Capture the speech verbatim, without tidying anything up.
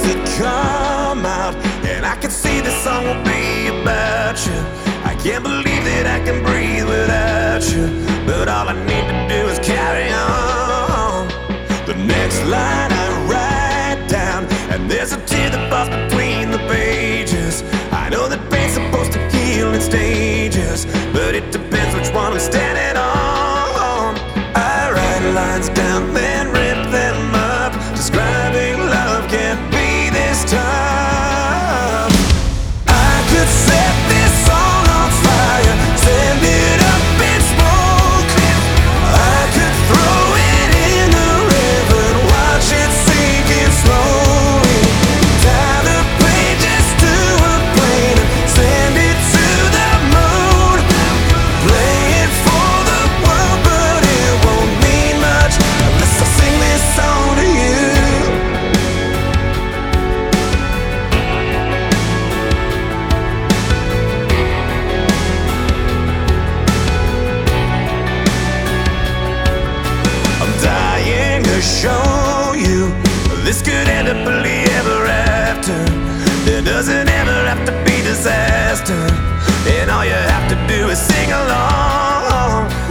it come out, and I can see this song will be about you. I can't believe that I can breathe without you, but all I need to do is carry on. The next line I write down, and there's a tear that falls between the pages. I know that pain's supposed to heal in stages, but it depends which one I'm standing on. I write lines down, then rip them up. Describing love can't be this tough. I could set this song on fire, send it up in smoke. I could throw it in the river and watch it sink in slowly. Tie the pages to a plane and send it to the moon. Play it for the world, but it won't mean much unless I sing this song to you. I'm dying to show you this could end up happily ever after. There doesn't ever have to be disaster, and all you have to do is sing along.